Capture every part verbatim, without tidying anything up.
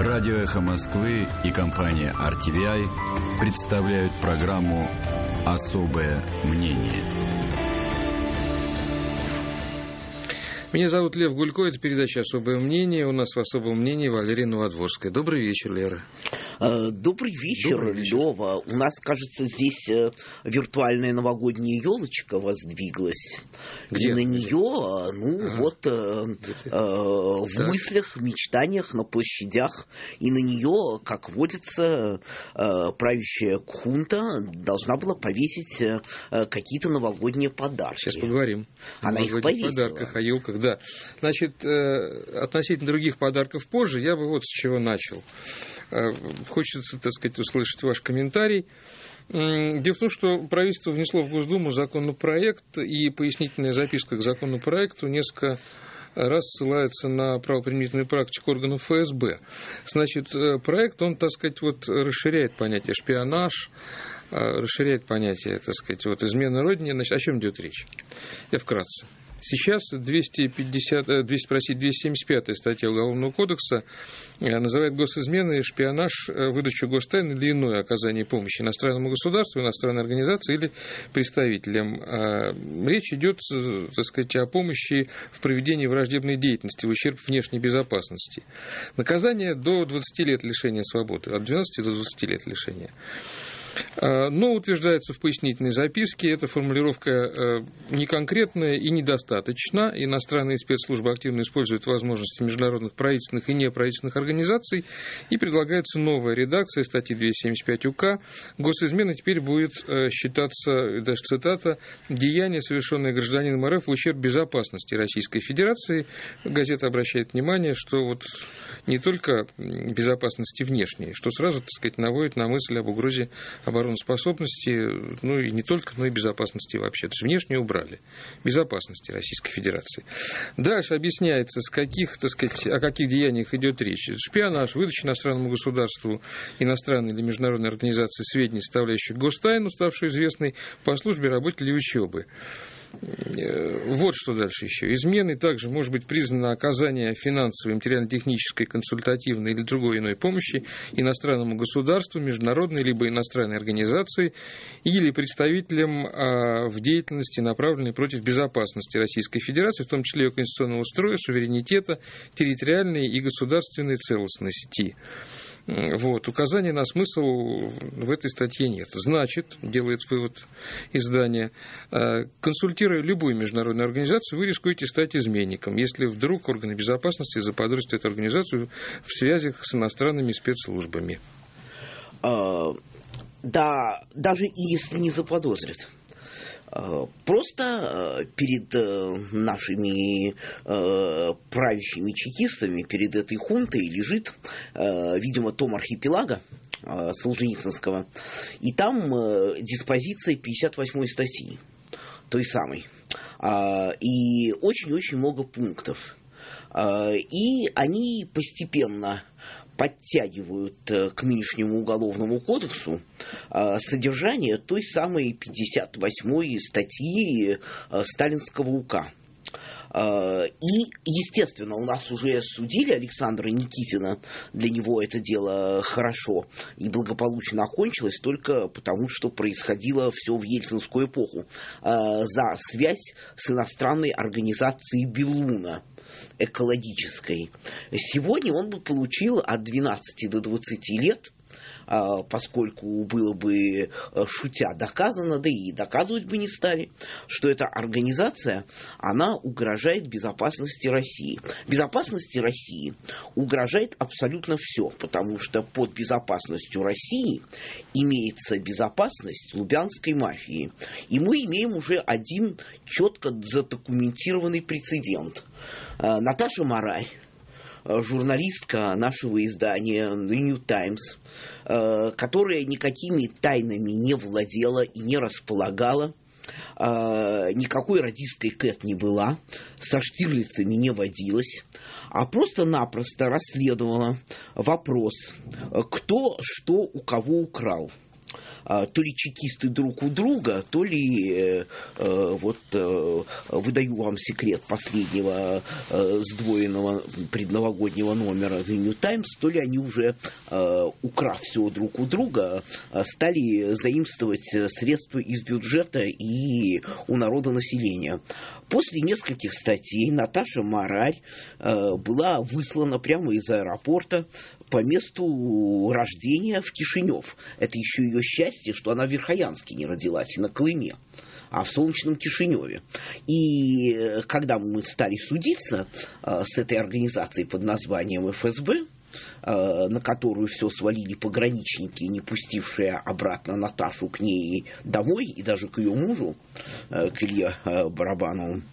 Радио «Эхо Москвы» и компания ар ти ви ай представляют программу «Особое мнение». Меня зовут Лев Гулько, это передача «Особое мнение». У нас в «Особом мнении» Валерия Новодворская. Добрый вечер, Лера. Добрый вечер, Добрый вечер, Лёва. У нас, кажется, здесь виртуальная новогодняя елочка воздвиглась. Где? И на нее, ну а, вот, э, э, в так. мыслях, в мечтаниях, на площадях, и на нее, как водится, э, правящая хунта должна была повесить э, какие-то новогодние подарки. Сейчас поговорим. Она их повесила. О подарках, о елках, да. Значит, э, относительно других подарков позже, я бы вот с чего начал. Хочется, так сказать, услышать ваш комментарий. Дело в том, что правительство внесло в Госдуму законопроект, и пояснительная записка к законопроекту несколько раз ссылается на правоприменительную практику органов эф эс бэ. Значит, проект, он, так сказать, вот расширяет понятие шпионаж, расширяет понятие, так сказать, вот измена родине. Значит, о чем идет речь? Я вкратце. Сейчас двести пятьдесят, двести, простите, двести семьдесят пятая статья Уголовного кодекса называет госизменой шпионаж, выдачу гостайн или иное оказание помощи иностранному государству, иностранной организации или представителям. Речь идет, так сказать, о помощи в проведении враждебной деятельности в ущерб внешней безопасности. Наказание до двадцати лет лишения свободы, от двенадцати до двадцати лет лишения. Но утверждается в пояснительной записке, эта формулировка неконкретная и недостаточна. Иностранные спецслужбы активно используют возможности международных правительственных и неправительственных организаций, и предлагается новая редакция статьи двести семьдесят пять УК. Госизмена теперь будет считаться, даже цитата, «деяние, совершенное гражданином эр эф в ущерб безопасности Российской Федерации». Газета обращает внимание, что вот не только безопасности внешней, что сразу, так сказать, наводит на мысль об угрозе обороноспособности, ну и не только, но и безопасности вообще. То есть внешне убрали. Безопасности Российской Федерации. Дальше объясняется, с каких, так сказать, о каких деяниях идет речь. Шпионаж, выдача иностранному государству, иностранной или международной организации сведений, составляющих гостайну, ставшую известной по службе, работе или учебы. Вот что дальше еще. Изменой также может быть признано оказание финансовой, материально-технической, консультативной или другой иной помощи иностранному государству, международной либо иностранной организации или представителям в деятельности, направленной против безопасности Российской Федерации, в том числе ее конституционного строя, суверенитета, территориальной и государственной целостности. Вот. Указания на смысл в этой статье нет. Значит, делает вывод издание, консультируя любую международную организацию, вы рискуете стать изменником, если вдруг органы безопасности заподозрят эту организацию в связях с иностранными спецслужбами. А, да, даже и если не заподозрят. Просто перед нашими правящими чекистами, перед этой хунтой лежит, видимо, том архипелага Солженицынского, и там диспозиция пятьдесят восьмой статьи, той самой, и очень-очень много пунктов, и они постепенно подтягивают к нынешнему уголовному кодексу содержание той самой пятьдесят восьмой статьи Сталинского УК. И, естественно, у нас уже судили Александра Никитина, для него это дело хорошо и благополучно окончилось только потому, что происходило все в ельцинскую эпоху, за связь с иностранной организацией Белуна, экологической. Сегодня он бы получил от двенадцати до двадцати лет, поскольку было бы, шутя, доказано, да и доказывать бы не стали, что эта организация, она угрожает безопасности России. Безопасности России угрожает абсолютно все, потому что под безопасностью России имеется безопасность лубянской мафии. И мы имеем уже один четко задокументированный прецедент. Наташа Марай, журналистка нашего издания The New Times, которая никакими тайнами не владела и не располагала, никакой радистской Кэт не была, со Штирлицами не водилась, а просто-напросто расследовала вопрос, кто что у кого украл. то ли чекисты друг у друга, то ли, вот, выдаю вам секрет последнего сдвоенного предновогоднего номера The New Times, то ли они уже, украв все друг у друга, стали заимствовать средства из бюджета и у народонаселения. После нескольких статей Наташа Марарь была выслана прямо из аэропорта по месту рождения в Кишинев. Это еще ее счастье, что она в Верхоянске не родилась, и на Колыме, а в солнечном Кишиневе. И когда мы стали судиться с этой организацией под названием эф эс бэ, на которую все свалили пограничники, не пустившие обратно Наташу к ней домой, и даже к ее мужу, к Илье Барабанову,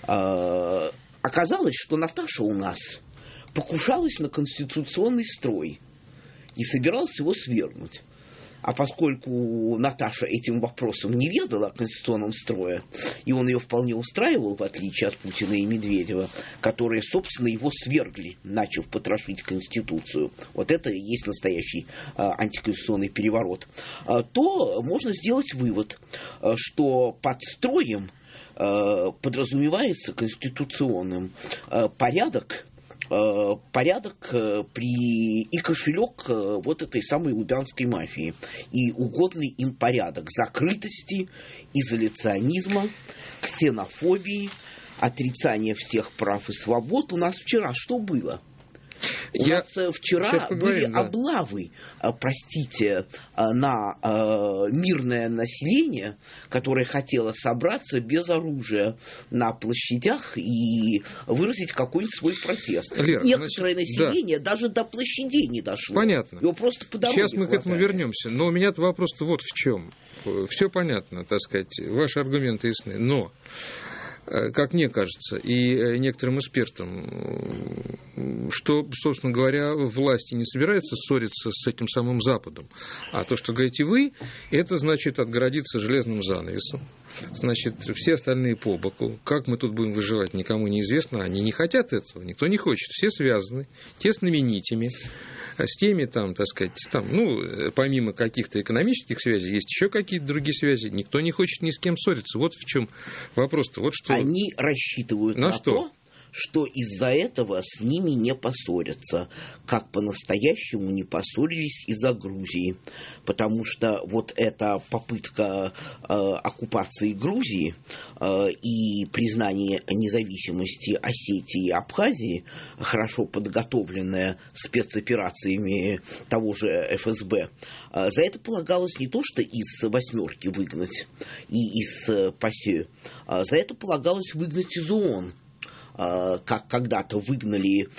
оказалось, что Наташа у нас покушалась на конституционный строй и собиралась его свергнуть. А поскольку Наташа этим вопросом не ведала о конституционном строе, и он ее вполне устраивал, в отличие от Путина и Медведева, которые, собственно, его свергли, начав потрошить Конституцию, вот это и есть настоящий а, антиконституционный переворот, а, то можно сделать вывод, а, что под строем а, подразумевается конституционным а, порядок, порядок при... и кошелек вот этой самой лубянской мафии. И угодный им порядок закрытости, изоляционизма, ксенофобии, отрицания всех прав и свобод. У нас вчера что было? У Я... нас вчера были да. облавы, простите, на мирное население, которое хотело собраться без оружия на площадях и выразить какой-нибудь свой протест. Лер, Некоторое значит, население да. даже до площадей не дошло. Понятно. Его просто по дороге Сейчас мы хватали. к этому вернемся. Но у меня вопрос-то вот в чем. Все понятно, так сказать, ваши аргументы ясны. Но как мне кажется, и некоторым экспертам, что, собственно говоря, власти не собирается ссориться с этим самым Западом. А то, что говорите вы, это значит отгородиться железным занавесом. Значит, все остальные по боку. Как мы тут будем выживать, никому не известно. Они не хотят этого, никто не хочет. Все связаны тесными нитями. с теми, там, так сказать, там, ну, помимо каких-то экономических связей, есть еще какие-то другие связи. Никто не хочет ни с кем ссориться. Вот в чем вопрос-то. Вот что... Они рассчитывают на, на что? то, что из-за этого с ними не поссорятся, как по-настоящему не поссорились из-за Грузии. Потому что вот эта попытка э, оккупации Грузии э, и признание независимости Осетии и Абхазии, хорошо подготовленная спецоперациями того же эф эс бэ, э, за это полагалось не то, что из восьмерки выгнать и из э, ПАСЕ, а за это полагалось выгнать из ООН. Как когда-то выгнали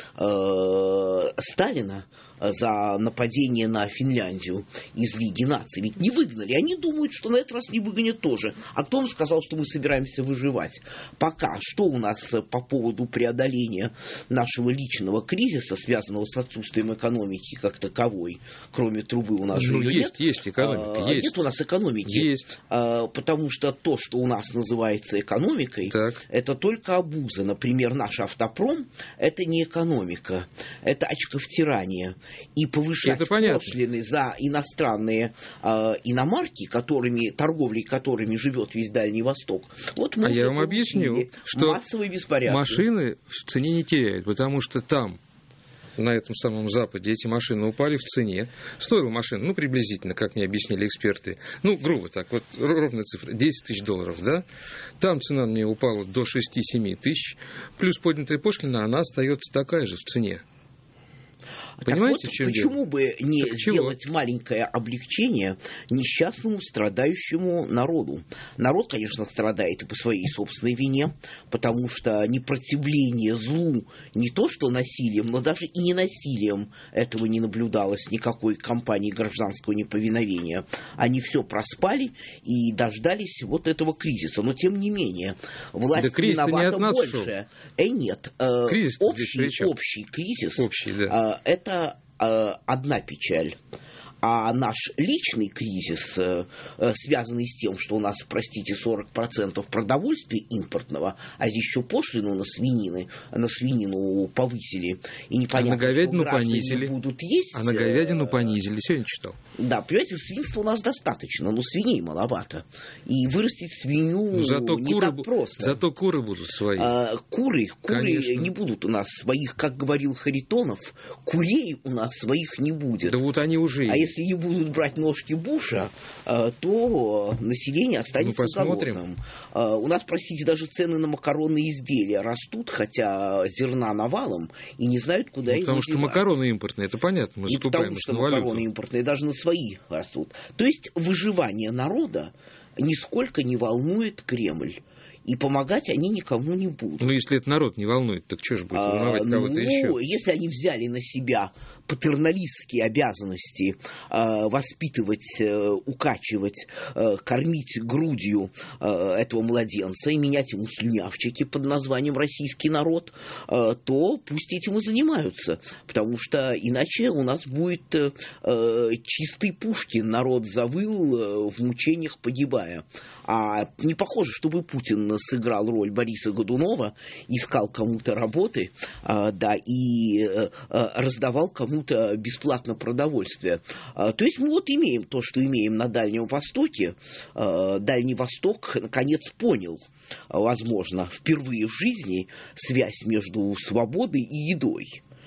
э, Сталина за нападение на Финляндию из Лиги наций. Ведь не выгнали. Они думают, что на этот раз не выгонят тоже. А кто вам сказал, что мы собираемся выживать? Пока. Что у нас по поводу преодоления нашего личного кризиса, связанного с отсутствием экономики как таковой, кроме трубы у нас ну, же есть, нет? Есть экономика. А, есть. Нет у нас экономики. Есть. А, потому что то, что у нас называется экономикой, так. это только обуза. Например, наш автопром – это не экономика, это очковтирание. И повышать пошлины за иностранные э, иномарки, которыми, торговлей которыми живет весь Дальний Восток. Вот мы а я вам объясню, что массовые беспорядки. Машины в цене не теряют, потому что там, на этом самом Западе, эти машины упали в цене. Стоила машина, ну, приблизительно, как мне объяснили эксперты, ну, грубо так, вот ровная цифра, десять тысяч долларов, да? Там цена мне упала до шесть-семь тысяч, плюс поднятая пошлина, она остается такая же в цене. Понимаете, так вот, почему дело? бы не так сделать чего? маленькое облегчение несчастному, страдающему народу? Народ, конечно, страдает и по своей собственной вине, потому что непротивление злу не то что насилием, но даже и не насилием этого не наблюдалось никакой кампании гражданского неповиновения. Они все проспали и дождались вот этого кризиса. Но, тем не менее, власть да виновата больше. Э, нет, э, общий, общий кризис общий, да. э, это Это одна печаль. А наш личный кризис, связанный с тем, что у нас, простите, сорок процентов продовольствия импортного, а здесь еще пошлину на свинины, на свинину повысили, и непонятно, а на говядину что граждане понизили. Будут есть. А на говядину понизили, сегодня читал. Да, понимаете, свинства у нас достаточно, но свиней маловато. И вырастить свинью ну, зато не куры, так просто. Зато куры будут свои. А, куры, куры Конечно. Не будут у нас своих, как говорил Харитонов, курей у нас своих не будет. Да вот они уже А есть. если не будут брать ножки Буша, то население останется ну, голодным. У нас, простите, даже цены на макаронные изделия растут, хотя зерна навалом, и не знают, куда ну, их потому девать. что макароны импортные, это понятно, мы И закупаем потому их что на валюту. макароны импортные даже на свои растут. То есть выживание народа нисколько не волнует Кремль. И помогать они никому не будут. Ну, если это народ не волнует, так что же будет волновать а, кого-то ну, еще? Если они взяли на себя патерналистские обязанности э, воспитывать, э, укачивать, э, кормить грудью э, этого младенца и менять ему слюнявчики под названием «российский народ», э, то пусть этим и занимаются. Потому что иначе у нас будет э, чистый Пушкин, народ завыл, э, в мучениях погибая. А не похоже, чтобы Путин сыграл роль Бориса Годунова, искал кому-то работы, а, да, и а, раздавал кому-то бесплатно продовольствие. А, то есть мы вот имеем то, что имеем на Дальнем Востоке. А, Дальний Восток наконец понял, возможно, впервые в жизни связь между свободой и едой.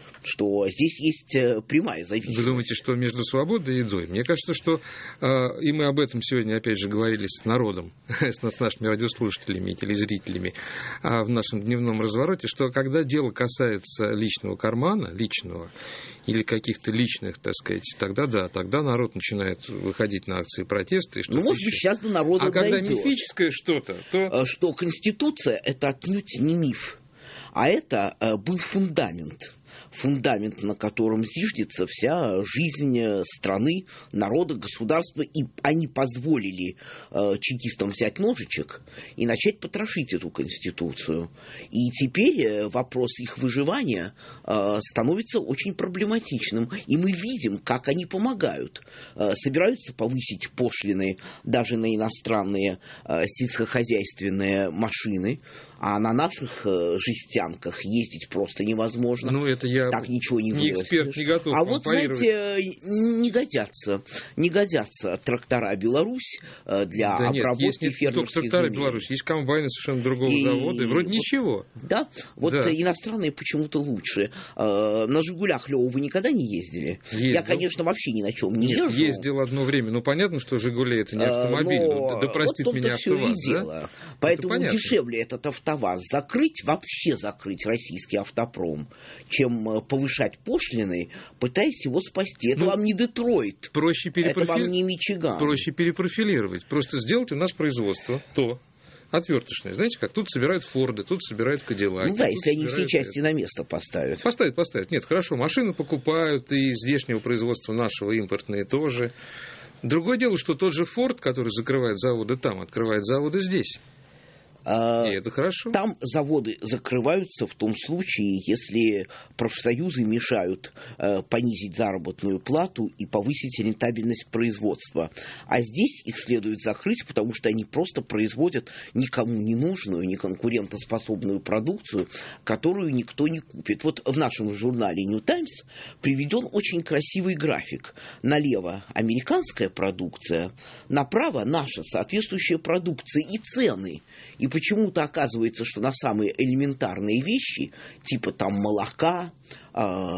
Что здесь есть прямая зависимость. Вы думаете, что между свободой и едой? Мне кажется, что, э, и мы об этом сегодня, опять же, говорили с народом, с, с нашими радиослушателями и телезрителями а в нашем дневном развороте, что когда дело касается личного кармана, личного, или каких-то личных, так сказать, тогда да, тогда народ начинает выходить на акции протеста. И что-то ну, может еще. быть, сейчас до народа А когда дойдет. мифическое что-то, то... Что Конституция – это отнюдь не миф, а это был фундамент. Фундамент, на котором зиждется вся жизнь страны, народа, государства, и они позволили э, чекистам взять ножичек и начать потрошить эту Конституцию. И теперь э, вопрос их выживания э, становится очень проблематичным, и мы видим, как они помогают. Э, собираются повысить пошлины даже на иностранные э, сельскохозяйственные машины, а на наших э, жестянках ездить просто невозможно. Ну, это я так ничего не не эксперт, не готов А вот, парировать. знаете, не годятся, не годятся трактора «Беларусь» для да обработки нет, есть не фермерских только трактора земель. «Беларусь», есть комбайны совершенно другого И... завода, и вроде вот, ничего. Да, вот да. иностранные почему-то лучше. На «Жигулях», Лёва, вы никогда не ездили? Ездил. Я, конечно, вообще ни на чем не Нет, езжу. ездил одно время. Ну, понятно, что «Жигули» — это не автомобиль. Но... Да простит вот меня АвтоВАЗ, все и да? дело. Поэтому дешевле этот АвтоВАЗ закрыть, вообще закрыть российский автопром, чем повышать пошлины, пытаясь его спасти. Это ну, вам не Детройт. Проще перепрофи... Это вам не Мичиган. Проще перепрофилировать. Просто сделать у нас производство то, отверточное. Знаете, как тут собирают Форды, тут собирают Кадиллаки. Ну да, если они все части это. на место поставят. Поставят, поставят. Нет, хорошо, машины покупают, и здешнего производства нашего импортные тоже. Другое дело, что тот же Форд, который закрывает заводы там, открывает заводы здесь. А, и это хорошо. Там заводы закрываются в том случае, если профсоюзы мешают э, понизить заработную плату и повысить рентабельность производства. А здесь их следует закрыть, потому что они просто производят никому не нужную, не конкурентоспособную продукцию, которую никто не купит. Вот в нашем журнале New Times приведен очень красивый график. Налево американская продукция, направо наша соответствующая продукция и цены. И почему-то оказывается, что на самые элементарные вещи, типа там молока, э,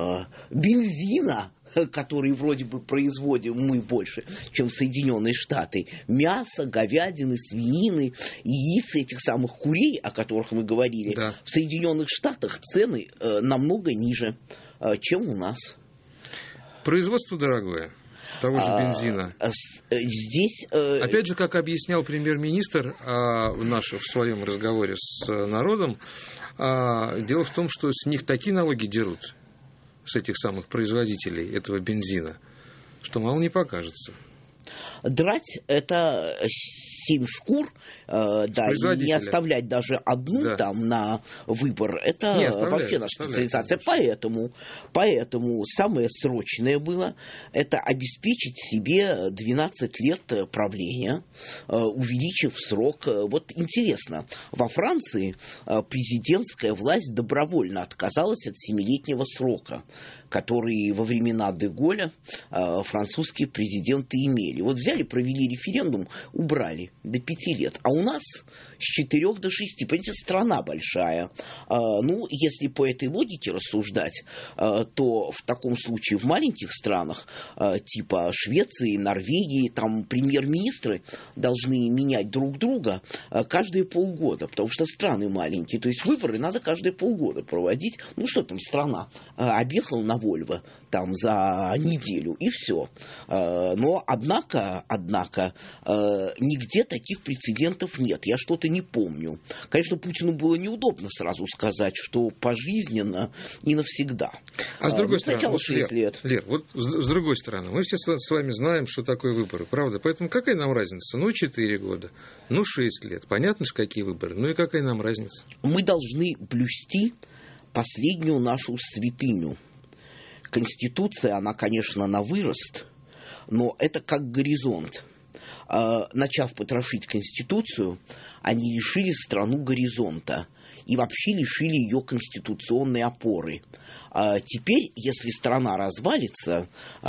бензина, который вроде бы производим мы больше, чем Соединенные Штаты, мясо, говядины, свинины, яиц этих самых курей, о которых мы говорили, да. В Соединенных Штатах цены э, намного ниже, э, чем у нас. Производство дорогое. Того же бензина. А, здесь... Э... Опять же, как объяснял премьер-министр а, в, наш, в своем разговоре с народом, а, дело в том, что с них такие налоги дерут, с этих самых производителей этого бензина, что мало не покажется. Драть – это семь шкур, э, да, и не оставлять даже одну да. там на выбор, это вообще наша специализация. Поэтому, поэтому самое срочное было это обеспечить себе двенадцать лет правления, э, увеличив срок. Вот интересно, во Франции э, президентская власть добровольно отказалась от семилетнего срока, который во времена де Голля э, французские президенты имели. Вот взяли, провели референдум, убрали до пяти лет. А у нас с четырех до шести. Понимаете, страна большая. Э, ну, если по этой логике рассуждать, э, то в таком случае в маленьких странах, э, типа Швеции, Норвегии, там премьер-министры должны менять друг друга э, каждые полгода, потому что страны маленькие. То есть выборы надо каждые полгода проводить. Ну, что там страна? Э, объехал на Вольво там за неделю, и все. Но, однако, однако, нигде таких прецедентов нет. Я что-то не помню. Конечно, Путину было неудобно сразу сказать, что пожизненно и навсегда. А с другой стороны, вот, шесть лет. Лер, вот с, с другой стороны, мы все с вами знаем, что такое выборы, правда? Поэтому какая нам разница? Ну, четыре года, ну, шесть лет. Понятно же, какие выборы. Ну и какая нам разница? Мы должны блюсти последнюю нашу святыню. Конституция, она, конечно, на вырост, но это как горизонт. Начав потрошить Конституцию, они лишили страну горизонта и вообще лишили ее конституционной опоры. Теперь, если страна развалится,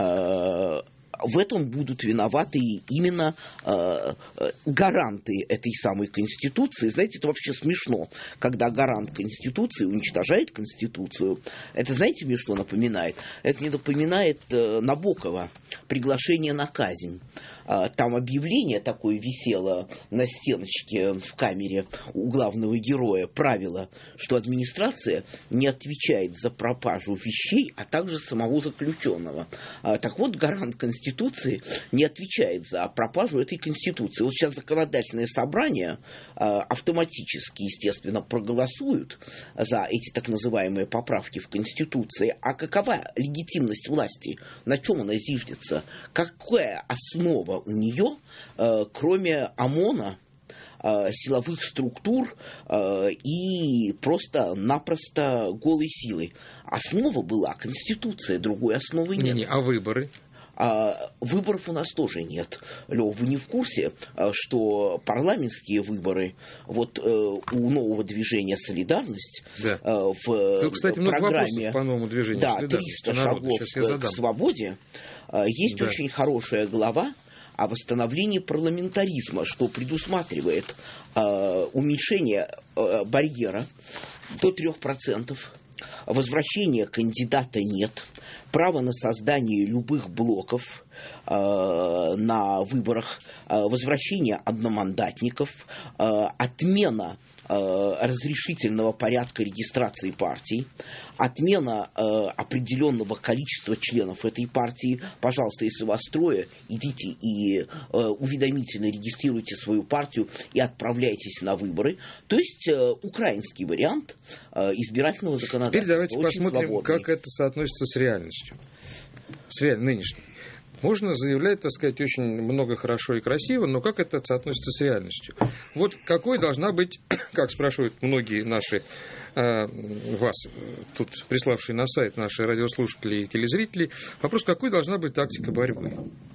в этом будут виноваты именно э, гаранты этой самой Конституции. Знаете, это вообще смешно, когда гарант Конституции уничтожает Конституцию. Это, знаете, мне что напоминает? Это мне напоминает э, Набокова, приглашение на казнь. Там объявление такое висело на стеночке в камере у главного героя. Правило, что администрация не отвечает за пропажу вещей, а также самого заключенного. Так вот, гарант Конституции не отвечает за пропажу этой Конституции. Вот сейчас законодательное собрание автоматически, естественно, проголосуют за эти так называемые поправки в Конституции. А какова легитимность власти? На чем она зиждется? Какая основа у нее, э, кроме ОМОНа, э, силовых структур э, и просто-напросто голой силы? Основа была Конституция, другой основы нет. Не, не, а выборы? А выборов у нас тоже нет. Лёв, вы не в курсе, что парламентские выборы вот э, у нового движения «Солидарность» да. э, в Тут, кстати, программе по новому движению да, триста шагов к, к свободе э, есть да. очень хорошая глава о восстановлении парламентаризма, что предусматривает э, уменьшение э, барьера до трех процентов. Возвращения кандидата нет, права на создание любых блоков э, на выборах, э, возвращение одномандатников, э, отмена э, разрешительного порядка регистрации партий, отмена э, определенного количества членов этой партии. Пожалуйста, если вас трое, идите и э, уведомительно регистрируйте свою партию и отправляйтесь на выборы. То есть э, украинский вариант э, избирательного законодательства. Теперь давайте посмотрим, свободный. Как это соотносится с реальностью, с реаль... нынешней. Можно заявлять, так сказать, очень много хорошо и красиво, но как это соотносится с реальностью? Вот какой должна быть, как спрашивают многие наши, э, вас, тут приславшие на сайт наши радиослушатели и телезрители, вопрос, какой должна быть тактика борьбы?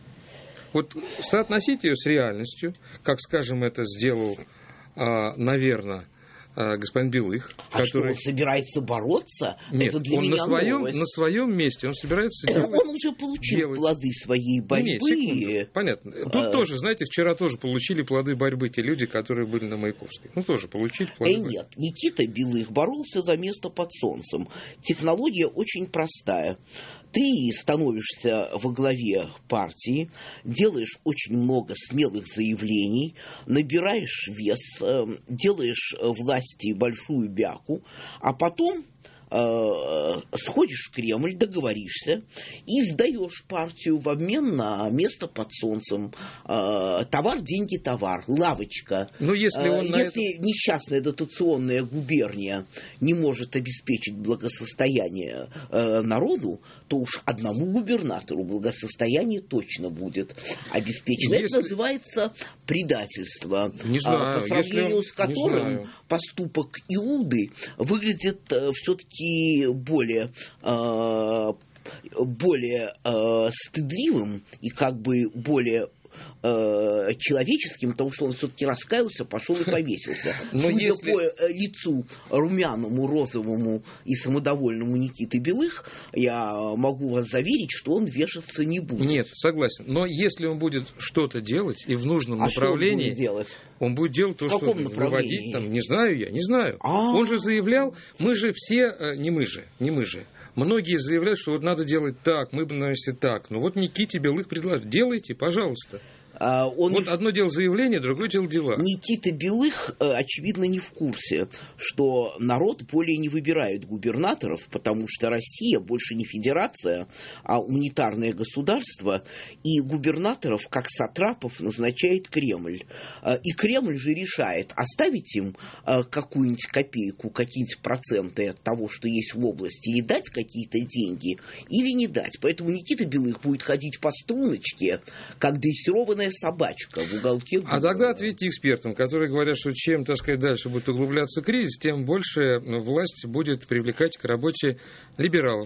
Вот соотносить ее с реальностью, как, скажем, это сделал, э, наверное, господин Белых, а который... что, он собирается бороться? Нет, это для он меня на своем, новость. на своем месте, он собирается делать... Он уже получил делать... плоды своей борьбы. Нет, секунду, понятно. Тут а... тоже, знаете, вчера тоже получили плоды борьбы те люди, которые были на Маяковской. Ну, тоже получили плоды э, борьбы. Нет, Никита Белых боролся за место под солнцем. Технология очень простая. Ты становишься во главе партии, делаешь очень много смелых заявлений, набираешь вес, делаешь власти большую бяку, а потом сходишь в Кремль, договоришься и сдаешь партию в обмен на место под солнцем. Товар, деньги, товар, лавочка. Но если он если это... несчастная дотационная губерния не может обеспечить благосостояние народу, то уж одному губернатору благосостояние точно будет обеспечено. Если... Это называется предательство. Не знаю, по сравнению он... с которым поступок Иуды выглядит все-таки более, более стыдливым и как бы более человеческим, потому что он все-таки раскаялся, пошел и повесился. Но Судя если... по лицу румяному, розовому и самодовольному Никиты Белых, я могу вас заверить, что он вешаться не будет. Нет, согласен. Но если он будет что-то делать и в нужном а направлении, что он будет делать? Он будет делать то, в каком что направлении? Выводить там, не знаю я, не знаю. А-а-а. Он же заявлял, мы же все, не мы же, не мы же. Многие заявляют, что вот надо делать так, мы бы, наверное, так. Но вот Никите Белых предложит, делайте, пожалуйста. Он вот не... одно дело заявление, другое дело дела. Никита Белых, очевидно, не в курсе, что народ более не выбирает губернаторов, потому что Россия больше не федерация, а унитарное государство, и губернаторов, как сатрапов, назначает Кремль. И Кремль же решает, оставить им какую-нибудь копейку, какие-нибудь проценты от того, что есть в области, или дать какие-то деньги, или не дать. Поэтому Никита Белых будет ходить по струночке, как дрессированная собачка в уголке дома. А тогда ответьте экспертам, которые говорят, что чем, так сказать, дальше будет углубляться кризис, тем больше власть будет привлекать к работе либералов.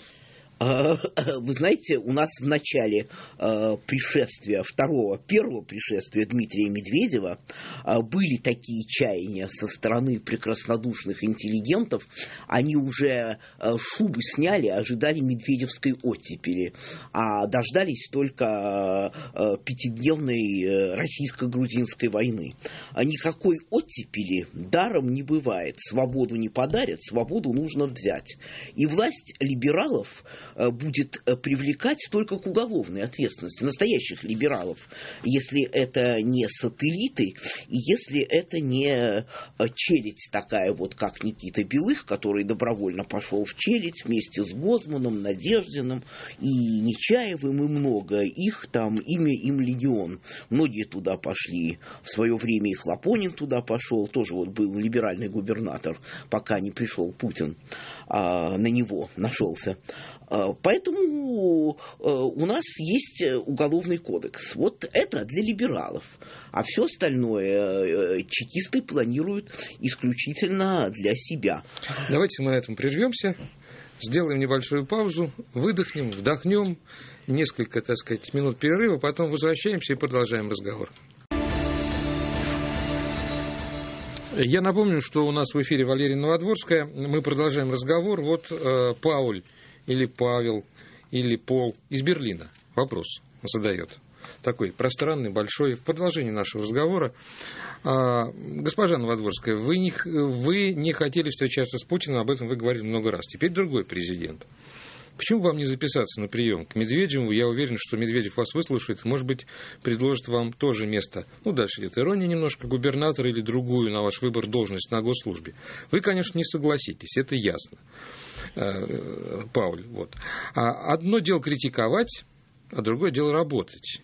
Вы знаете, у нас в начале э, пришествия, второго, первого пришествия Дмитрия Медведева э, были такие чаяния со стороны прекраснодушных интеллигентов. Они уже э, шубы сняли, ожидали медведевской оттепели, а дождались только э, пятидневной э, российско-грузинской войны. А никакой оттепели даром не бывает. Свободу не подарят, свободу нужно взять. И власть либералов будет привлекать только к уголовной ответственности настоящих либералов, если это не сателлиты, и если это не челядь такая вот, как Никита Белых, который добровольно пошел в челядь вместе с Гозманом, Надеждиным и Нечаевым, и много их там, имя им легион. Многие туда пошли. В свое время и Хлопонин туда пошел, тоже вот был либеральный губернатор, пока не пришел Путин, а, на него нашелся. Поэтому у нас есть уголовный кодекс. Вот это для либералов. А все остальное чекисты планируют исключительно для себя. Давайте мы на этом прервемся, сделаем небольшую паузу, выдохнем, вдохнем, несколько, так сказать, минут перерыва, потом возвращаемся и продолжаем разговор. Я напомню, что у нас в эфире Валерия Новодворская. Мы продолжаем разговор. Вот э, Пауль или Павел, или Пол из Берлина вопрос задает. Такой пространный, большой, в продолжении нашего разговора. А, госпожа Новодворская, вы не, вы не хотели встречаться с Путиным, об этом вы говорили много раз. Теперь другой президент. Почему вам не записаться на прием к Медведеву? Я уверен, что Медведев вас выслушает и, может быть, предложит вам тоже место. Ну, дальше идет ирония немножко, губернатора или другую на ваш выбор должность на госслужбе. Вы, конечно, не согласитесь, это ясно. Пауль, вот. А одно дело критиковать, а другое дело работать.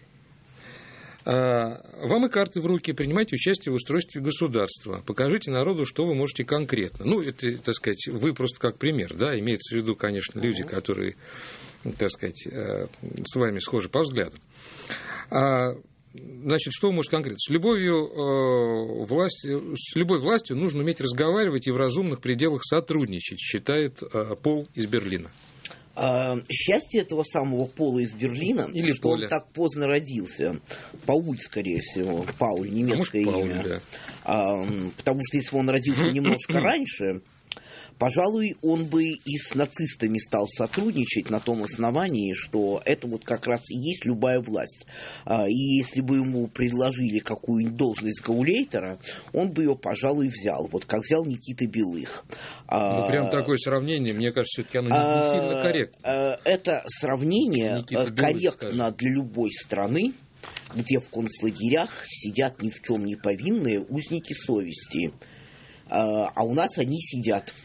Вам и карты в руки, принимайте участие в устройстве государства, покажите народу, что вы можете конкретно. Ну, это, так сказать, вы просто как пример, да, имеется в виду, конечно, люди, которые, так сказать, с вами схожи по взглядам. Значит, что вы можете конкретно? С любовью э, власти, с любой властью нужно уметь разговаривать и в разумных пределах сотрудничать, считает э, Пол из Берлина. А, счастье этого самого Пола из Берлина, или что Поля. Он так поздно родился. Пауль, скорее всего. Пауль, немецкое а может, имя. Пауль, да. А, потому что если бы он родился немножко раньше, пожалуй, он бы и с нацистами стал сотрудничать на том основании, что это вот как раз и есть любая власть. И если бы ему предложили какую-нибудь должность гаулейтера, он бы ее, пожалуй, взял. Вот как взял Никита Белых. Ну, прям такое сравнение, мне кажется, все-таки оно не сильно корректно. Это сравнение корректно для любой страны, где в концлагерях сидят ни в чем не повинные узники совести. А у нас они сидят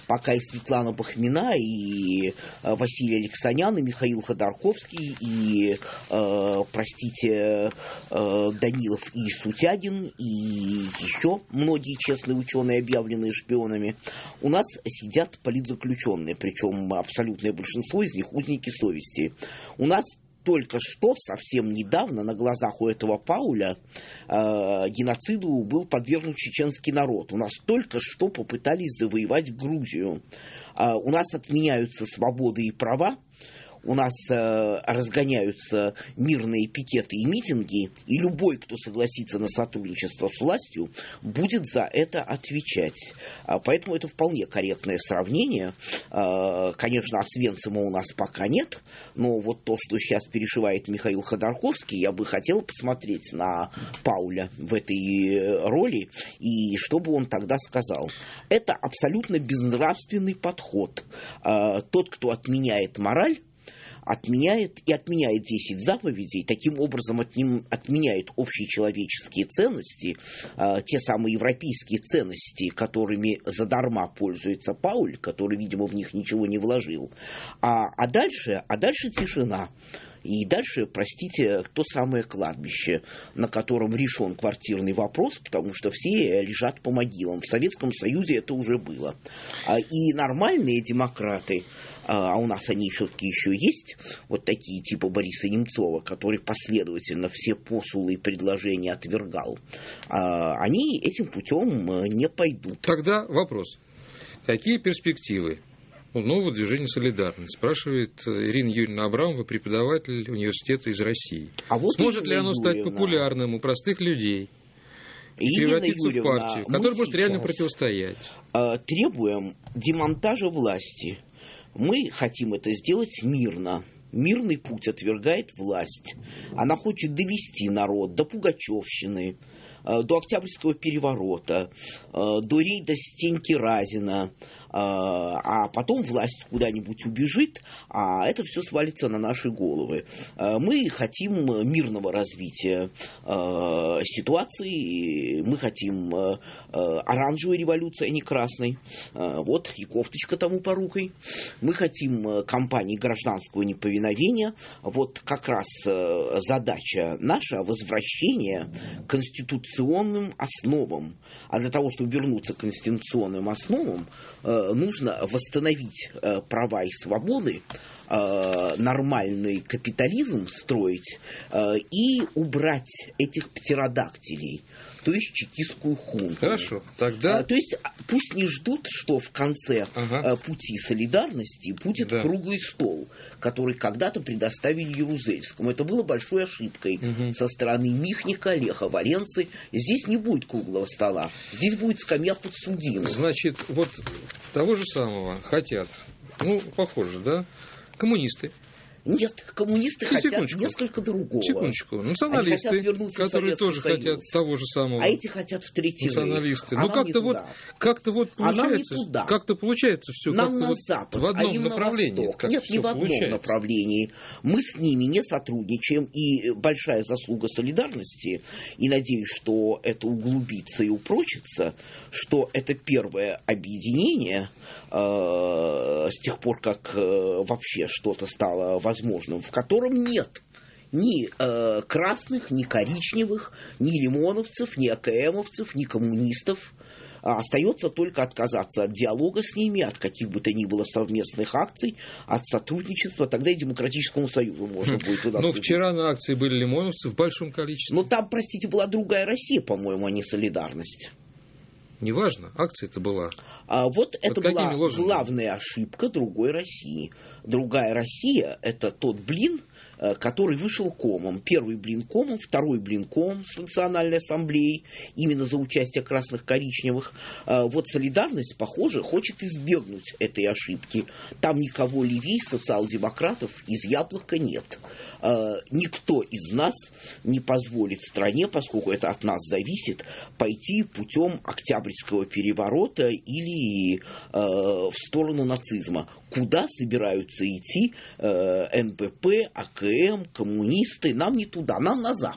пока и Светлана Бахмина, и Василий Алексанян, и Михаил Ходорковский, и, э, простите, э, Данилов и Сутягин, и еще многие честные ученые, объявленные шпионами, у нас сидят политзаключенные, причем абсолютное большинство из них узники совести. У нас только что, совсем недавно, на глазах у этого Пауля э, геноциду был подвергнут чеченский народ. У нас только что попытались завоевать Грузию. Э, у нас отменяются свободы и права. У нас э, разгоняются мирные пикеты и митинги, и любой, кто согласится на сотрудничество с властью, будет за это отвечать. А, поэтому это вполне корректное сравнение. А, конечно, Освенцима у нас пока нет, но вот то, что сейчас перешивает Михаил Ходорковский, я бы хотел посмотреть на Пауля в этой роли, и что бы он тогда сказал. Это абсолютно безнравственный подход. А, тот, кто отменяет мораль, отменяет и отменяет десять заповедей, таким образом от ним, отменяет общечеловеческие ценности, э, те самые европейские ценности, которыми задарма пользуется Пауль, который, видимо, в них ничего не вложил. А, а, дальше, а дальше тишина. И дальше, простите, то самое кладбище, на котором решен квартирный вопрос, потому что все лежат по могилам. В Советском Союзе это уже было. И нормальные демократы, а у нас они все-таки еще есть, вот такие типа Бориса Немцова, который последовательно все посулы и предложения отвергал, они этим путем не пойдут. Тогда вопрос. Какие перспективы у нового движения «Солидарность», спрашивает Ирина Юрьевна Абрамова, преподаватель университета из России. А вот Сможет ли оно стать Юрьевна. популярным у простых людей и превратиться Юрьевна, в партию, которая может реально противостоять? Требуем демонтажа власти. Мы хотим это сделать мирно. Мирный путь отвергает власть. Она хочет довести народ до пугачевщины, до Октябрьского переворота, до рейда Стеньки Разина, а потом власть куда-нибудь убежит, а это все свалится на наши головы. Мы хотим мирного развития ситуации, мы хотим оранжевой революции, а не красной. Вот, и кофточка тому порукой. Мы хотим кампании гражданского неповиновения. Вот как раз задача наша — возвращение к конституционным основам. А для того, чтобы вернуться к конституционным основам, нужно восстановить права и свободы, нормальный капитализм строить и убрать этих птеродактилей, то есть чекистскую хунту. Хорошо, тогда... То есть пусть не ждут, что в конце ага. пути солидарности будет да. круглый стол, который когда-то предоставили Ярузельскому. Это было большой ошибкой угу. со стороны Михника, Леха Валенцы. Здесь не будет круглого стола, здесь будет скамья подсудимых. Значит, вот того же самого хотят, ну, похоже, да, коммунисты. Нет, коммунисты и хотят секундочку. несколько другого. Секундочку. Националисты, которые тоже Союз. хотят того же самого. А эти хотят в третий Националисты. А ну как-то вот, как-то вот получается, а как-то получается все нам как-то на вот запад, в одном а направлении. Как Нет, не в одном получается. направлении. Мы с ними не сотрудничаем, и большая заслуга солидарности, и надеюсь, что это углубится и упрочится, что это первое объединение э, с тех пор, как э, вообще что-то стало возможным, в котором нет ни э, красных, ни коричневых, ни лимоновцев, ни АКМовцев, ни коммунистов. А остается только отказаться от диалога с ними, от каких бы то ни было совместных акций, от сотрудничества. Тогда и Демократическому Союзу можно будет туда. Ну, вчера на акции были лимоновцы в большом количестве. Но там, простите, была другая Россия, по-моему, а не солидарность. Неважно, акция-то была. А вот это Под была лозунгами? главная ошибка другой России. Другая Россия – это тот блин, который вышел комом. Первый блин комом, второй блин комом с Национальной ассамблеей, именно за участие красных-коричневых. Вот солидарность, похоже, хочет избегнуть этой ошибки. Там никого левей социал-демократов из Яблока нет. Никто из нас не позволит стране, поскольку это от нас зависит, пойти путем Октябрьского переворота или э, в сторону нацизма. Куда собираются идти э, эн бэ пэ, а ка эм, коммунисты? Нам не туда, нам на Запад.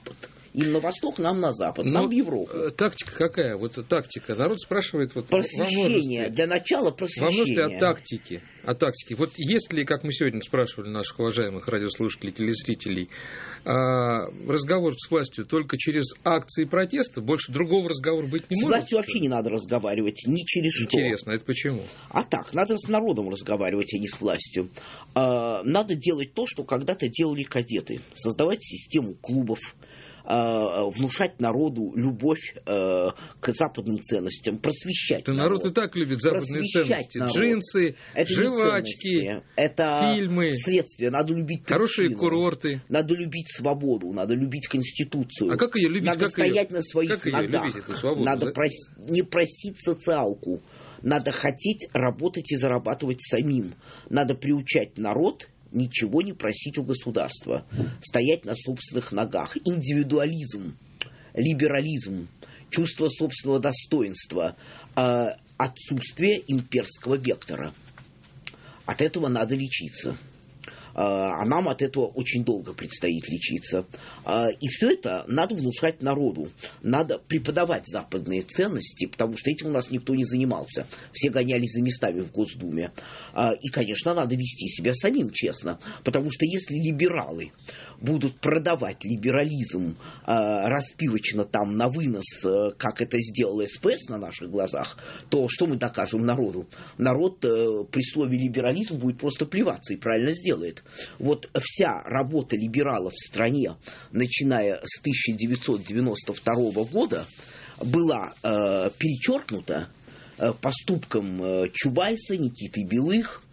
Им на восток, нам на запад, Но нам в Европу. Тактика какая? Вот тактика. Народ спрашивает... Вот, просвещение. Для начала просвещение. Во множестве о тактике. О тактике. Вот если, как мы сегодня спрашивали наших уважаемых радиослушателей, телезрителей, разговор с властью только через акции протеста, больше другого разговора быть не с может? С властью вообще не надо разговаривать, ни через что. Интересно, это почему? А так, надо с народом разговаривать, а не с властью. Надо делать то, что когда-то делали кадеты. Создавать систему клубов, внушать народу любовь э, к западным ценностям, просвещать да народ. Народ и так любит западные ценности. Народ. Джинсы, это жвачки, это фильмы, следствие. Надо любить причину. Хорошие курорты. Надо любить свободу, надо любить Конституцию. А как ее любить? Надо как стоять ее? на своих как ногах. Любить, эту свободу, надо да? прос... не просить социалку. Надо хотеть работать и зарабатывать самим. Надо приучать народ ничего не просить у государства, стоять на собственных ногах. Индивидуализм, либерализм, чувство собственного достоинства, э, отсутствие имперского вектора. От этого надо лечиться. А нам от этого очень долго предстоит лечиться. И все это надо внушать народу. Надо преподавать западные ценности, потому что этим у нас никто не занимался. Все гонялись за местами в Госдуме. И, конечно, надо вести себя самим честно. Потому что если либералы будут продавать либерализм распивочно там на вынос, как это сделал СПС на наших глазах, то что мы докажем народу? Народ при слове либерализм будет просто плеваться и правильно сделает. Вот вся работа либералов в стране, начиная с тысяча девятьсот девяносто второго года, была э, перечеркнута э, поступком э, Чубайса, Никиты Белых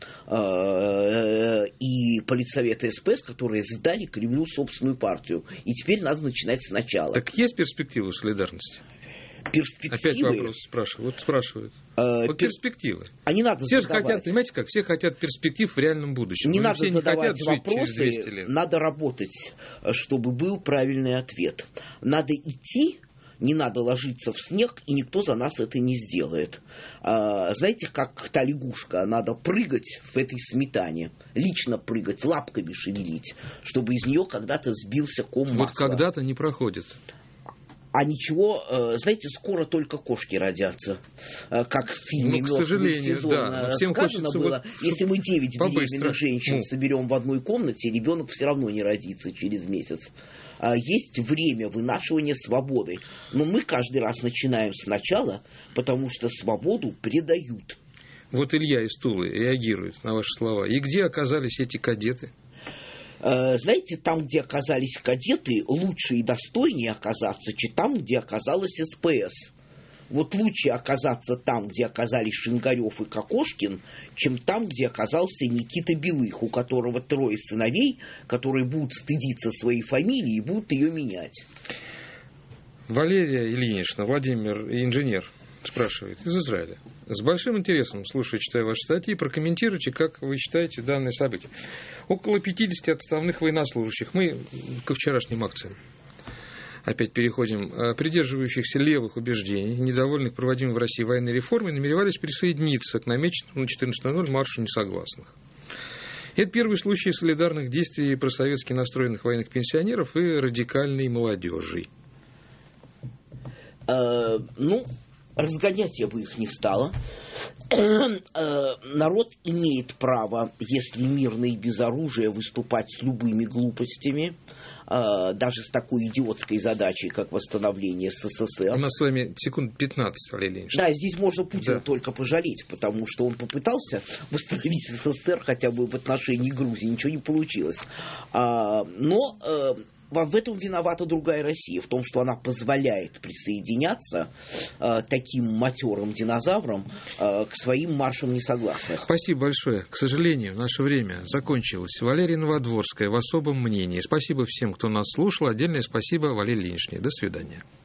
э, и политсовета СПС, которые сдали Кремлю собственную партию. И теперь надо начинать сначала. Так есть перспективы солидарности? Перспективы. Опять вопрос спрашивают. Вот спрашивают. Э, вот пер... перспективы. Они надо все задавать. же хотят, понимаете как, все хотят перспектив в реальном будущем. Не Но надо все задавать не хотят вопросы, жить через двести лет. Надо работать, чтобы был правильный ответ. Надо идти, не надо ложиться в снег, и никто за нас это не сделает. А, знаете, как та лягушка, надо прыгать в этой сметане, лично прыгать, лапками шевелить, чтобы из нее когда-то сбился ком масла. Вот когда-то не проходит. А ничего, знаете, скоро только кошки родятся, как в фильме ну, к сожалению, сезон да. Всем сказано было. Вот, если мы девять беременных женщин ну. соберем в одной комнате, ребенок все равно не родится через месяц. Есть время вынашивания свободы. Но мы каждый раз начинаем сначала, потому что свободу предают. Вот Илья из Тулы реагирует на ваши слова. И где оказались эти кадеты? Знаете, там, где оказались кадеты, лучше и достойнее оказаться, чем там, где оказалась СПС. Вот лучше оказаться там, где оказались Шингарев и Кокошкин, чем там, где оказался Никита Белых, у которого трое сыновей, которые будут стыдиться своей фамилии и будут ее менять. Валерия Ильинична, Владимир, инженер, спрашивает из Израиля. С большим интересом слушаю, читаю ваши статьи. Прокомментируйте, как вы считаете данное событие. Около пятидесяти отставных военнослужащих. Мы ко вчерашним акциям опять переходим. Придерживающихся левых убеждений, недовольных проводимой в России военной реформой, намеревались присоединиться к намеченному на четырнадцать ноль ноль маршу несогласных. Это первый случай солидарных действий просоветски настроенных военных пенсионеров и радикальной молодежи. Э, ну... Разгонять я бы их не стала. Народ имеет право, если мирно и без оружия, выступать с любыми глупостями, даже с такой идиотской задачей, как восстановление СССР. У нас с вами секунд пятнадцать, Валерий Ильич. Да, здесь можно Путина да. только пожалеть, потому что он попытался восстановить СССР хотя бы в отношении Грузии, ничего не получилось. Но... В этом виновата другая Россия, в том, что она позволяет присоединяться э, таким матерым динозаврам э, к своим маршам несогласных. Спасибо большое. К сожалению, наше время закончилось. Валерия Новодворская в особом мнении. Спасибо всем, кто нас слушал. Отдельное спасибо Валерии Ильиничне. До свидания.